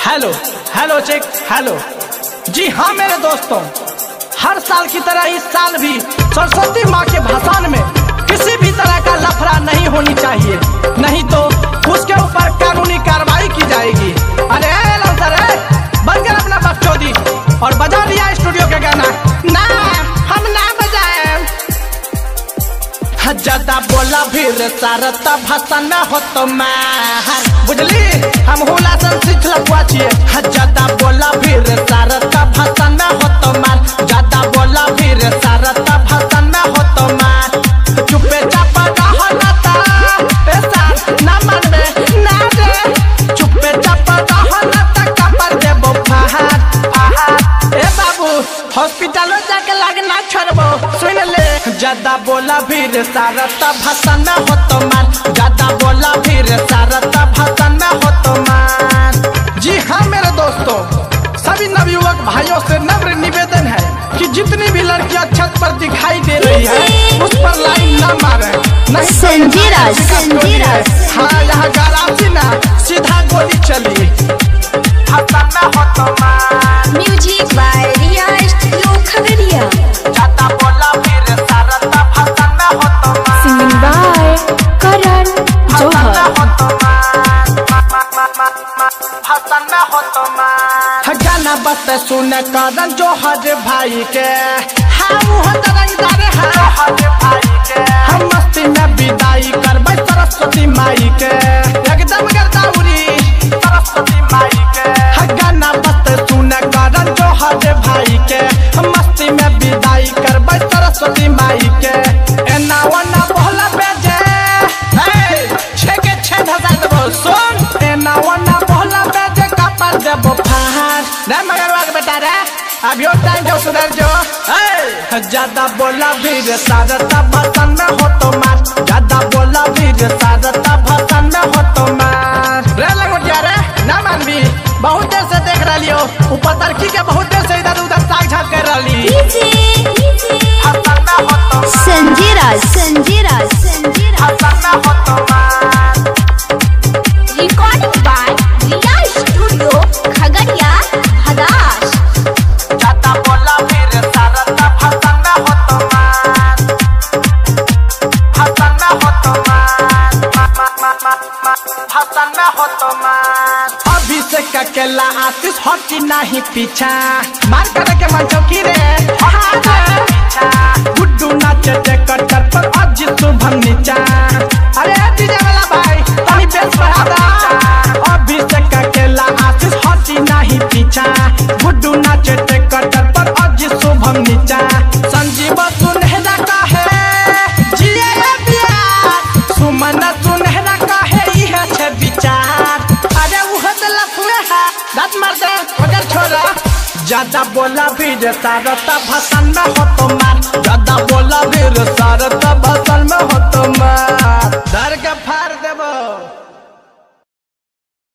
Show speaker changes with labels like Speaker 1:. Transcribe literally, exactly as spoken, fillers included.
Speaker 1: Hello hello check hello. जी हाँ मेरे दोस्तों, हर साल की तरह इस साल भी सरस्वती माँ के भाषण में किसी भी तरह का लफड़ा नहीं होनी चाहिए, नहीं तो उसके ऊपर कानूनी कार्रवाई की जाएगी। अरे लौसर बंद कर अपना बकचोदी और बजा दिया स्टूडियो के गाना। ना हम ना बजाए। ज्यादा बोला फिर सारता भाषा न हो तो मैं बुझली हम होला संसित लपुआ छिए। ज्यादा बोला फिर सारता भाषा न हो तो मैं ज्यादा बोला फिर सारता भाषा न हो तो मैं चुपे चापा रहो ना ता ए सार ना मानबे ना रे चुपे चापा रहो ना ता कपर देबो फहाद फहाद। ए बाबू हॉस्पिटल में जाके लागे ना छोड़बो सुन ले। ज्यादा बोला फिर सारता भाषा न हो तो मान ज्यादा बोला फिर सारता भाषा न हो तो मान। जी हाँ मेरे दोस्तों, सभी नवयुवक भाइयों से नम्र निवेदन है कि जितनी भी लड़कियां छत पर दिखाई दे रही है उस पर लाइन न मारे, नहीं
Speaker 2: संजीरा संजीरा
Speaker 1: हाँ यहाँ गारासी ना सीधा गोली चली। भाषा न हो तो मान
Speaker 2: music by Riya studio Khagaria.
Speaker 1: ज्यादा बोला फिर सारता भाषा न हो तो मान
Speaker 2: सिंगिंग बाय करण जोहर।
Speaker 1: गाना बस सुन करण जोहर भाई के हाँ हम मस्ती में विदाई करबै सरस्वती माई के एकदम गर्दाउरी सरस्वती माई के। गाना बस सुन करण जोहर भाई के हम मस्ती में विदाई करबै सरस्वती माई के। एना वना बोला बेजे छे के छे हजार देबो सुन एना वना बोला बेजे कपर देबो फहार रे मगरवा के बेटा रे अभी टाइम जो सुधर जो। ज्यादा बोला फिर सारता भाषा में हो तो मार ज्यादा बोला फिर सारता भाषा में हो तो मार। रे लंगोटिया रे ना मानबी बहुत देर से देख रही हो ऊपर तरकी के बहुत देर से इधर उधर ताक झाक कर रही। भाषा में हो तो मार
Speaker 2: संजीरा संजीरा संजीरा
Speaker 1: भाषा में हो तो मार।
Speaker 2: Recording by Riya studio Khagaria हदास।
Speaker 1: ज्यादा बोला फिर सारता भाषा में हो तो मार भाषा में हो तो मार भाषा में हो तो मार। अभिषेक अकेला आशीष हटी नहीं पीछा मार करे के मन चौकी रे गुड्डू नाचे कटर पर अजी शुभम नीचा। अरे डीजे वाला भाई तनी बेस बढ़ा दा। अभिषेक अकेला आशीष हटी नहीं पीछा गुड्डू नाचे कटर पर अजी शुभम नीचा। संजीव सुनहरा का है जिए बियार सुमन सुनहरा का है यह छे विचार। अरे वो दिला सुने है दांत मार दे मगर छोरा। ज्यादा बोला फिर सारता भाषा में हो तो मार